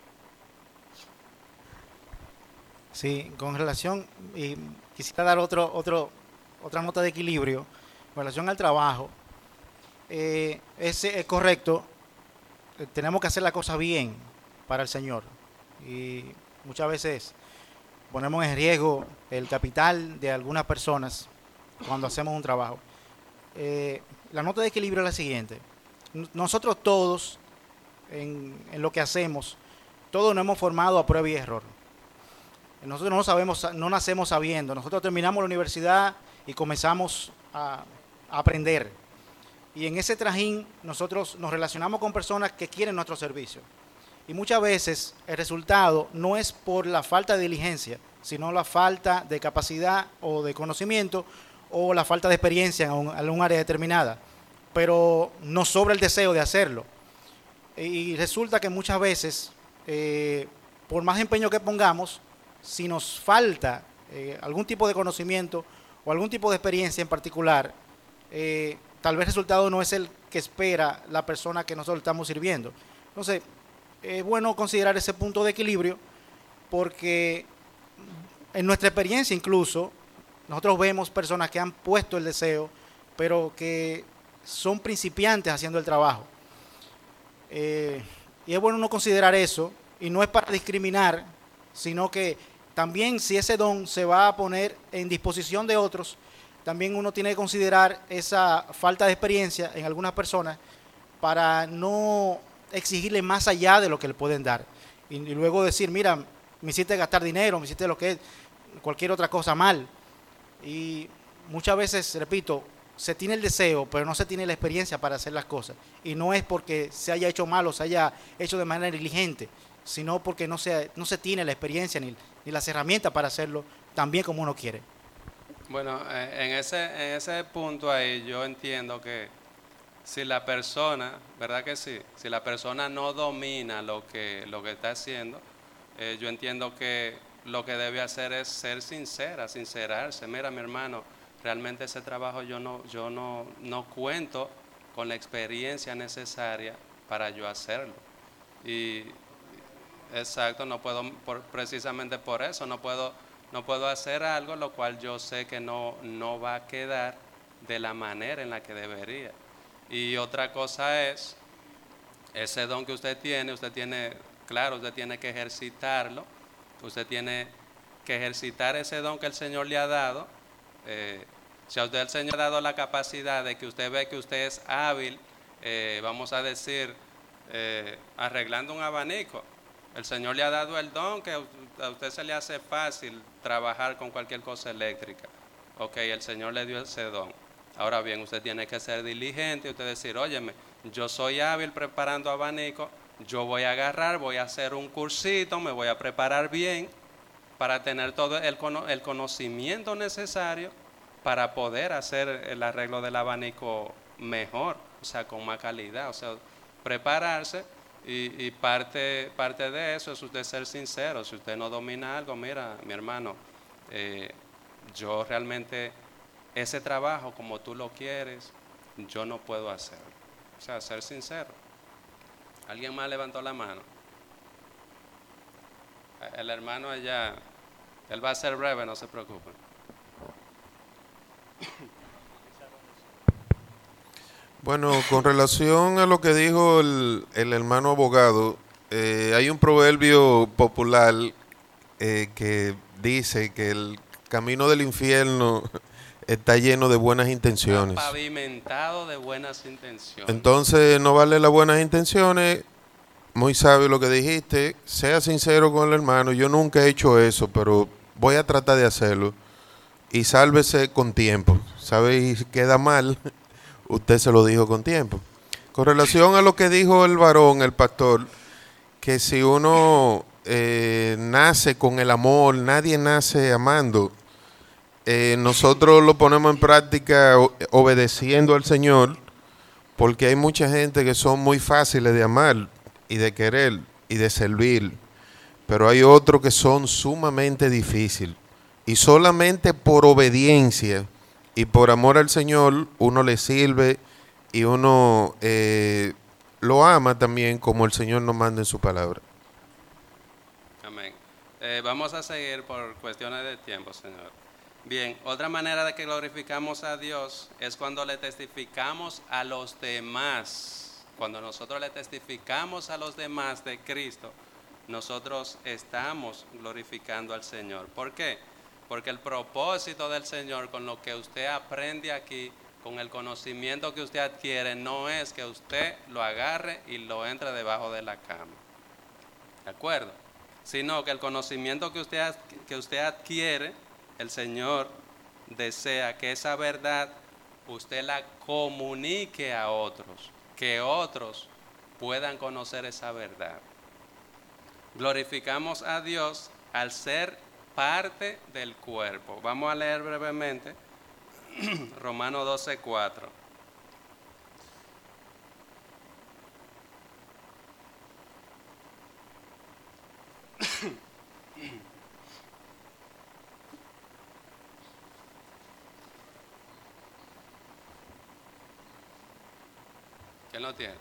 Sí, con relación, y quisiera dar otro, otro, otra nota de equilibrio con relación al trabajo. Eh, es, es correcto, eh, tenemos que hacer la cosa bien para el Señor. Y muchas veces ponemos en riesgo el capital de algunas personas cuando hacemos un trabajo. Eh, la nota de equilibrio es la siguiente. N- Nosotros todos, en, en lo que hacemos, todos nos hemos formado a prueba y error. Nosotros no sabemos, no nacemos sabiendo. Nosotros terminamos la universidad y comenzamos a, a aprender. Y en ese trajín nosotros nos relacionamos con personas que quieren nuestro servicio. Y muchas veces el resultado no es por la falta de diligencia, sino la falta de capacidad o de conocimiento o la falta de experiencia en un, en un área determinada. Pero nos sobra el deseo de hacerlo. Y resulta que muchas veces, eh, por más empeño que pongamos, si nos falta eh, algún tipo de conocimiento o algún tipo de experiencia en particular, eh, tal vez el resultado no es el que espera la persona que nosotros estamos sirviendo. Entonces, es bueno considerar ese punto de equilibrio porque en nuestra experiencia incluso, nosotros vemos personas que han puesto el deseo, pero que son principiantes haciendo el trabajo. Eh, y es bueno no considerar eso, y no es para discriminar, sino que también si ese don se va a poner en disposición de otros, también uno tiene que considerar esa falta de experiencia en algunas personas para no exigirle más allá de lo que le pueden dar. Y, y luego decir, mira, me hiciste gastar dinero, me hiciste lo que es cualquier otra cosa mal. Y muchas veces, repito, se tiene el deseo, pero no se tiene la experiencia para hacer las cosas. Y no es porque se haya hecho mal o se haya hecho de manera negligente, sino porque no se, no se tiene la experiencia ni, ni las herramientas para hacerlo tan bien como uno quiere. Bueno, eh, en ese, en ese punto ahí yo entiendo que si la persona, ¿verdad que sí? Si la persona no domina lo que, lo que está haciendo, eh, yo entiendo que lo que debe hacer es ser sincera, sincerarse. Mira, mi hermano, realmente ese trabajo yo no, yo no, no cuento con la experiencia necesaria para yo hacerlo. Y exacto, no puedo, por, precisamente por eso, no puedo, no puedo hacer algo lo cual yo sé que no, no va a quedar de la manera en la que debería. Y otra cosa es, ese don que usted tiene, usted tiene, claro, usted tiene que ejercitarlo, usted tiene que ejercitar ese don que el Señor le ha dado. Eh, si a usted el Señor le ha dado la capacidad de que usted ve que usted es hábil, eh, vamos a decir, eh, arreglando un abanico, el Señor le ha dado el don que a usted se le hace fácil trabajar con cualquier cosa eléctrica. Ok, el Señor le dio ese don. Ahora bien, usted tiene que ser diligente y usted decir, óyeme, yo soy hábil preparando abanico, yo voy a agarrar, voy a hacer un cursito, me voy a preparar bien para tener todo el, cono el conocimiento necesario para poder hacer el arreglo del abanico mejor, o sea, con más calidad, o sea, prepararse y, y parte, parte de eso es usted ser sincero. Si usted no domina algo, mira, mi hermano, eh, yo realmente ese trabajo como tú lo quieres, yo no puedo hacerlo. O sea, ser sincero. ¿Alguien más levantó la mano? El hermano allá, él va a ser breve, no se preocupen. Bueno, con relación a lo que dijo el, el hermano abogado, eh, hay un proverbio popular eh, que dice que el camino del infierno está lleno de buenas intenciones. Está pavimentado de buenas intenciones. Entonces no vale las buenas intenciones. Muy sabio lo que dijiste. Sea sincero con el hermano. Yo nunca he hecho eso, pero voy a tratar de hacerlo. Y sálvese con tiempo. ¿Sabe? Si queda mal, usted se lo dijo con tiempo. Con relación a lo que dijo el varón, el pastor, que si uno eh, nace con el amor, nadie nace amando. Eh, nosotros lo ponemos en práctica o- obedeciendo al Señor, porque hay mucha gente que son muy fáciles de amar y de querer y de servir, pero hay otros que son sumamente difíciles. Y solamente por obediencia y por amor al Señor uno le sirve y uno eh, lo ama también como el Señor nos manda en su palabra. Amén. Eh, vamos a seguir por cuestiones de tiempo, Señor. Bien, otra manera de que glorificamos a Dios es cuando le testificamos a los demás. Cuando nosotros le testificamos a los demás de Cristo, nosotros estamos glorificando al Señor. ¿Por qué? Porque el propósito del Señor con lo que usted aprende aquí, con el conocimiento que usted adquiere, no es que usted lo agarre y lo entre debajo de la cama. ¿De acuerdo? Sino que el conocimiento que usted, que usted adquiere, el Señor desea que esa verdad usted la comunique a otros, que otros puedan conocer esa verdad. Glorificamos a Dios al ser parte del cuerpo. Vamos a leer brevemente Romanos doce, cuatro. ¿Quién lo tiene?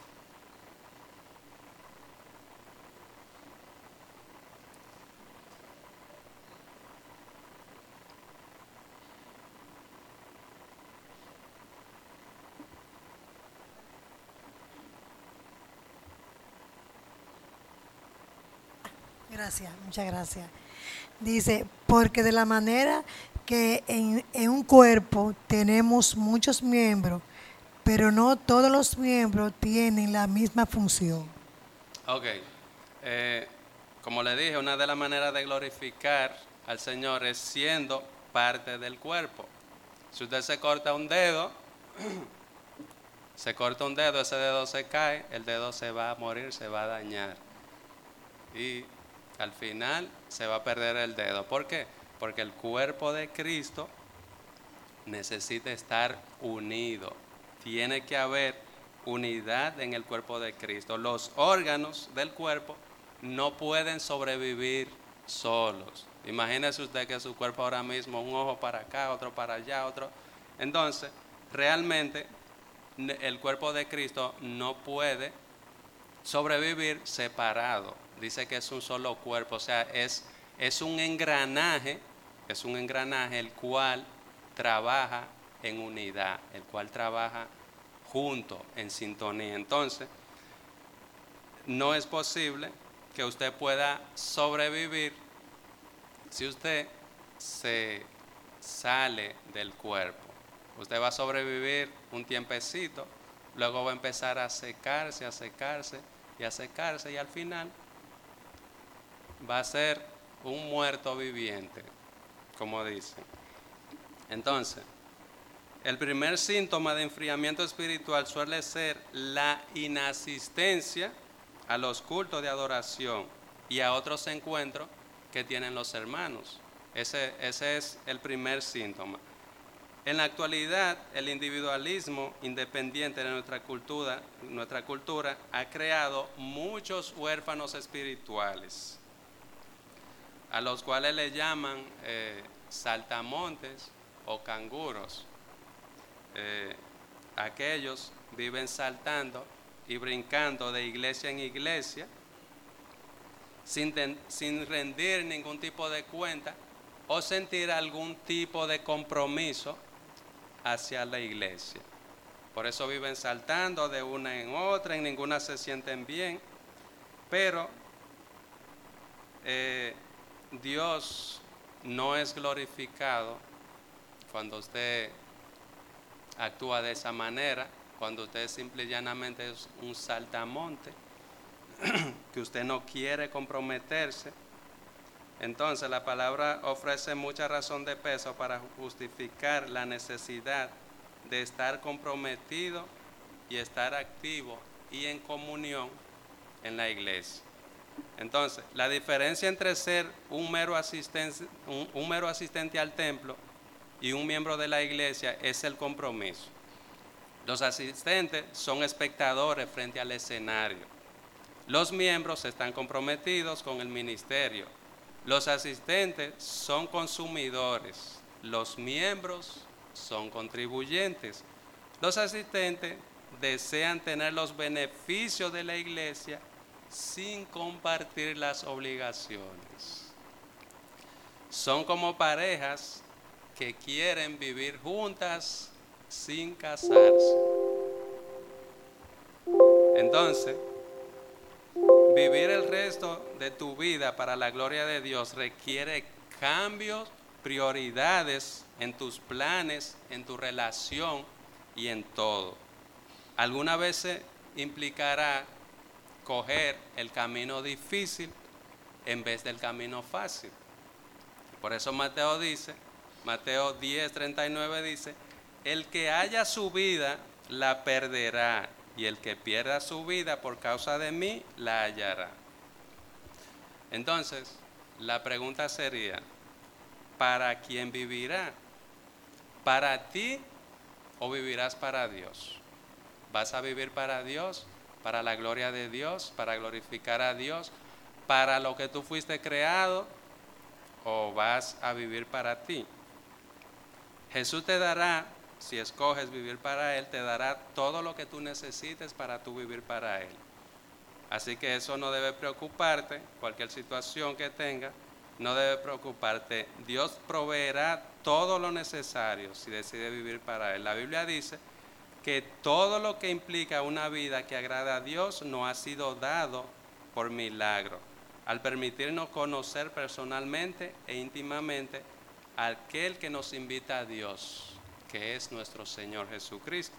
Gracias, muchas gracias. Dice, porque de la manera que en, en un cuerpo tenemos muchos miembros, pero no todos los miembros tienen la misma función. Ok. Eh, como le dije, una de las maneras de glorificar al Señor es siendo parte del cuerpo. Si usted se corta un dedo, se corta un dedo, ese dedo se cae, el dedo se va a morir, se va a dañar. Y al final se va a perder el dedo. ¿Por qué? Porque el cuerpo de Cristo necesita estar unido. Tiene que haber unidad en el cuerpo de Cristo. Los órganos del cuerpo no pueden sobrevivir solos. Imagínese usted que su cuerpo ahora mismo, un ojo para acá, otro para allá, otro. Entonces, realmente el cuerpo de Cristo no puede sobrevivir separado. Dice que es un solo cuerpo, o sea, es, es un engranaje, es un engranaje el cual trabaja en unidad, el cual trabaja junto, en sintonía. Entonces, no es posible que usted pueda sobrevivir si usted se sale del cuerpo. Usted va a sobrevivir un tiempecito, luego va a empezar a secarse, a secarse y a secarse, y al final va a ser un muerto viviente, como dicen. Entonces, el primer síntoma de enfriamiento espiritual suele ser la inasistencia a los cultos de adoración y a otros encuentros que tienen los hermanos. Ese, ese es el primer síntoma. En la actualidad, el individualismo independiente de nuestra cultura, nuestra cultura ha creado muchos huérfanos espirituales, a los cuales le llaman eh, saltamontes o canguros. Eh, aquellos viven saltando y brincando de iglesia en iglesia sin, ten, sin rendir ningún tipo de cuenta o sentir algún tipo de compromiso hacia la iglesia. Por eso viven saltando de una en otra, en ninguna se sienten bien, pero eh, Dios no es glorificado cuando usted actúa de esa manera, cuando usted simple y llanamente es un saltamonte, que usted no quiere comprometerse. Entonces la palabra ofrece mucha razón de peso para justificar la necesidad de estar comprometido y estar activo y en comunión en la iglesia. Entonces, la diferencia entre ser un mero asistente, un, un mero asistente al templo y un miembro de la iglesia es el compromiso. Los asistentes son espectadores frente al escenario. Los miembros están comprometidos con el ministerio. Los asistentes son consumidores. Los miembros son contribuyentes. Los asistentes desean tener los beneficios de la iglesia sin compartir las obligaciones. Son como parejas que quieren vivir juntas sin casarse. Entonces, vivir el resto de tu vida para la gloria de Dios requiere cambios, prioridades en tus planes, en tu relación y en todo. Algunas veces implicará coger el camino difícil en vez del camino fácil. Por eso Mateo dice, Mateo diez, treinta y nueve dice, el que haya su vida la perderá, y el que pierda su vida por causa de mí la hallará. Entonces, la pregunta sería, ¿para quién vivirá? ¿Para ti o vivirás para Dios? ¿Vas a vivir para Dios? ¿Para la gloria de Dios? ¿Para glorificar a Dios? ¿Para lo que tú fuiste creado? ¿O vas a vivir para ti? Jesús te dará, si escoges vivir para Él, te dará todo lo que tú necesites para tú vivir para Él. Así que eso no debe preocuparte, cualquier situación que tengas, no debe preocuparte. Dios proveerá todo lo necesario si decides vivir para Él. La Biblia dice que todo lo que implica una vida que agrada a Dios no ha sido dado por milagro, al permitirnos conocer personalmente e íntimamente a aquel que nos invita a Dios, que es nuestro Señor Jesucristo.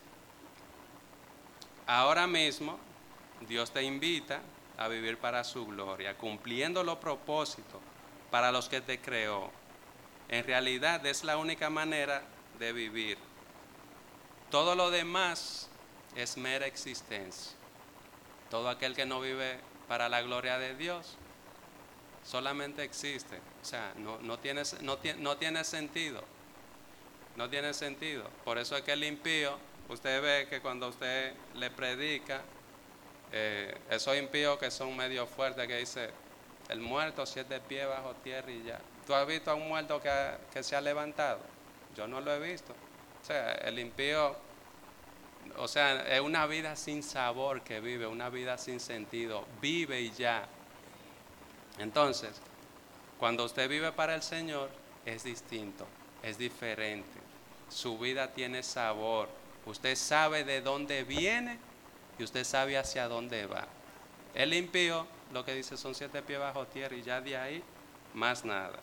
Ahora mismo, Dios te invita a vivir para su gloria, cumpliendo los propósitos para los que te creó. En realidad es la única manera de vivir. Todo lo demás es mera existencia. Todo aquel que no vive para la gloria de Dios solamente existe. O sea, no, no, tiene, no, tiene, no tiene sentido. No tiene sentido. Por eso es que el impío, usted ve que cuando usted le predica, eh, esos impíos que son medio fuertes, que dice, el muerto siete pies bajo tierra y ya. ¿Tú has visto a un muerto que, ha, que se ha levantado? Yo no lo he visto. O sea, el impío, o sea, es una vida sin sabor que vive, una vida sin sentido, vive y ya. Entonces, cuando usted vive para el Señor, es distinto, es diferente. Su vida tiene sabor. Usted sabe de dónde viene y usted sabe hacia dónde va. El impío, lo que dice son siete pies bajo tierra y ya de ahí, más nada.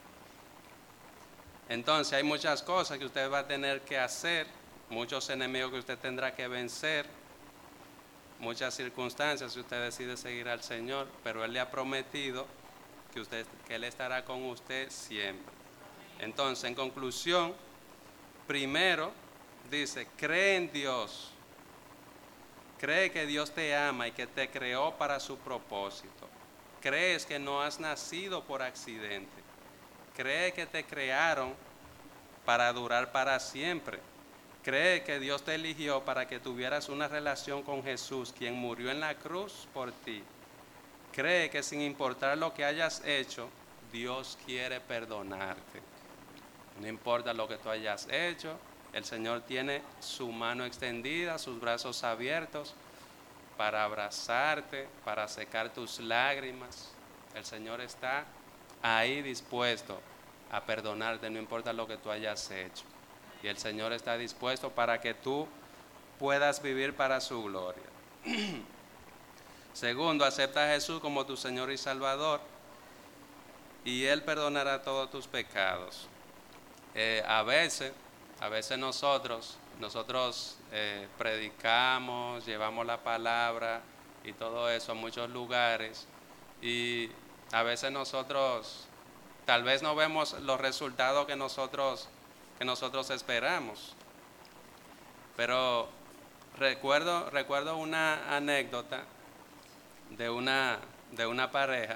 Entonces hay muchas cosas que usted va a tener que hacer, muchos enemigos que usted tendrá que vencer, muchas circunstancias si usted decide seguir al Señor, pero Él le ha prometido que, usted, que Él estará con usted siempre. Entonces, en conclusión, primero dice, cree en Dios. Cree que Dios te ama y que te creó para su propósito. Crees que no has nacido por accidente. Cree que te crearon para durar para siempre. Cree que Dios te eligió para que tuvieras una relación con Jesús, quien murió en la cruz por ti. Cree que sin importar lo que hayas hecho, Dios quiere perdonarte. No importa lo que tú hayas hecho, el Señor tiene su mano extendida, sus brazos abiertos para abrazarte, para secar tus lágrimas. El Señor está ahí dispuesto a perdonarte, no importa lo que tú hayas hecho. Y el Señor está dispuesto para que tú puedas vivir para su gloria. Segundo, acepta a Jesús como tu Señor y Salvador y Él perdonará todos tus pecados. Eh, a veces, a veces nosotros, nosotros eh, predicamos, llevamos la palabra y todo eso a muchos lugares y a veces nosotros tal vez no vemos los resultados que nosotros, que nosotros esperamos. Pero recuerdo, recuerdo una anécdota de una, de una pareja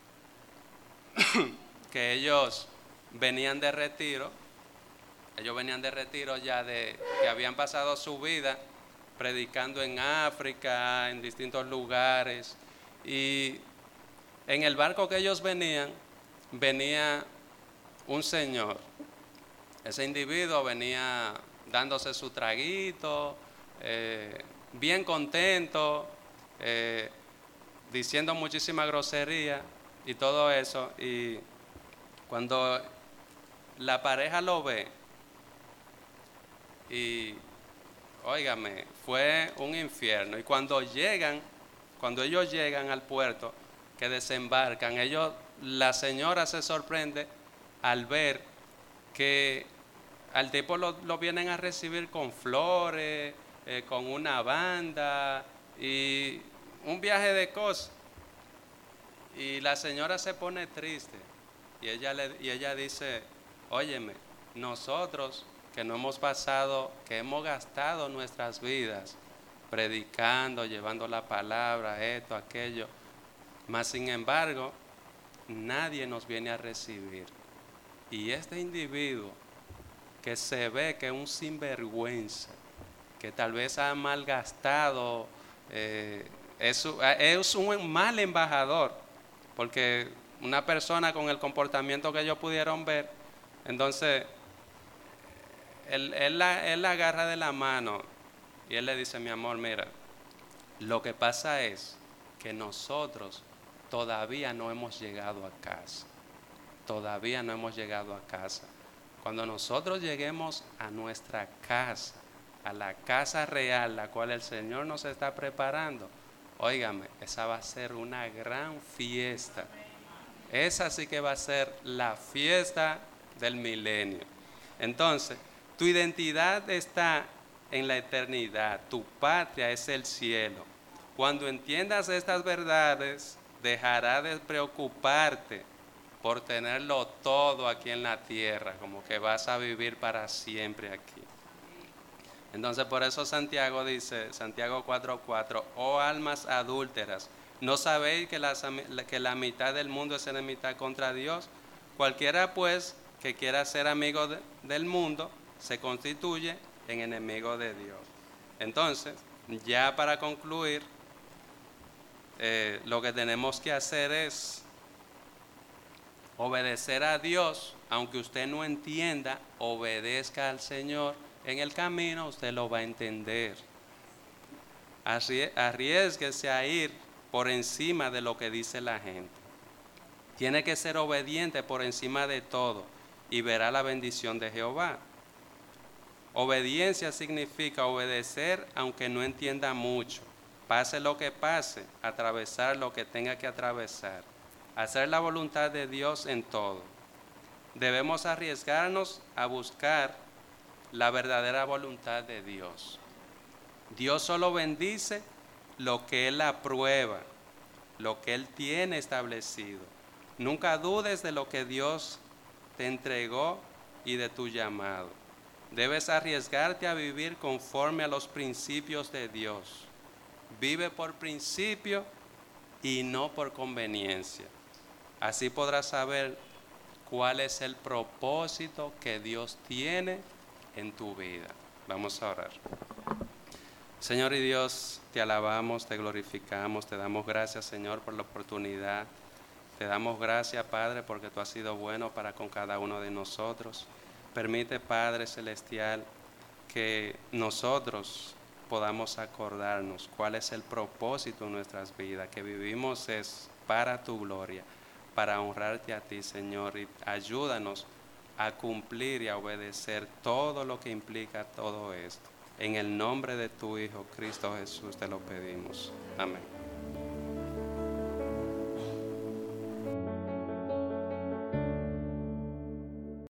que ellos venían de retiro, ellos venían de retiro ya de que habían pasado su vida predicando en África, en distintos lugares, y en el barco que ellos venían, venía un señor. Ese individuo venía dándose su traguito, eh, bien contento, eh, diciendo muchísima grosería y todo eso. Y cuando la pareja lo ve, y óigame, fue un infierno. Y cuando llegan, cuando ellos llegan al puerto, que desembarcan, ellos, la señora se sorprende al ver que al tipo lo, lo vienen a recibir con flores, eh, con una banda y un viaje de cosas. Y la señora se pone triste y ella, le, y ella dice, óyeme, nosotros que no hemos pasado, que hemos gastado nuestras vidas predicando, llevando la palabra, esto, aquello, mas sin embargo, nadie nos viene a recibir. Y este individuo que se ve que es un sinvergüenza, que tal vez ha malgastado, eh, es, es un mal embajador, porque una persona con el comportamiento que ellos pudieron ver, entonces él, él, la, él la agarra de la mano y él le dice, mi amor, mira, lo que pasa es que nosotros todavía no hemos llegado a casa, todavía no hemos llegado a casa. Cuando nosotros lleguemos a nuestra casa, a la casa real, la cual el Señor nos está preparando, óigame, esa va a ser una gran fiesta. Esa sí que va a ser la fiesta del milenio. Entonces, tu identidad está en la eternidad, tu patria es el cielo. Cuando entiendas estas verdades, dejará de preocuparte por tenerlo todo aquí en la tierra, como que vas a vivir para siempre aquí. Entonces por eso Santiago dice, Santiago cuatro cuatro, oh almas adúlteras, ¿no sabéis que, las, que la mitad del mundo es enemistad contra Dios? Cualquiera pues que quiera ser amigo de, del mundo, se constituye en enemigo de Dios. Entonces, ya para concluir, eh, lo que tenemos que hacer es obedecer a Dios, aunque usted no entienda, obedezca al Señor. En el camino usted lo va a entender. Arriésguese a ir por encima de lo que dice la gente. Tiene que ser obediente por encima de todo y verá la bendición de Jehová. Obediencia significa obedecer aunque no entienda mucho. Pase lo que pase, atravesar lo que tenga que atravesar. Hacer la voluntad de Dios en todo. Debemos arriesgarnos a buscar la verdadera voluntad de Dios. Dios solo bendice lo que Él aprueba, lo que Él tiene establecido. Nunca dudes de lo que Dios te entregó y de tu llamado. Debes arriesgarte a vivir conforme a los principios de Dios. Vive por principio y no por conveniencia. Así podrás saber cuál es el propósito que Dios tiene en tu vida. Vamos a orar. Señor y Dios, te alabamos, te glorificamos, te damos gracias, Señor, por la oportunidad. Te damos gracias, Padre, porque tú has sido bueno para con cada uno de nosotros. Permite, Padre Celestial, que nosotros podamos acordarnos cuál es el propósito de nuestras vidas, que vivimos es para tu gloria, para honrarte a ti, Señor, y ayúdanos a cumplir y a obedecer todo lo que implica todo esto. En el nombre de tu Hijo, Cristo Jesús, te lo pedimos. Amén.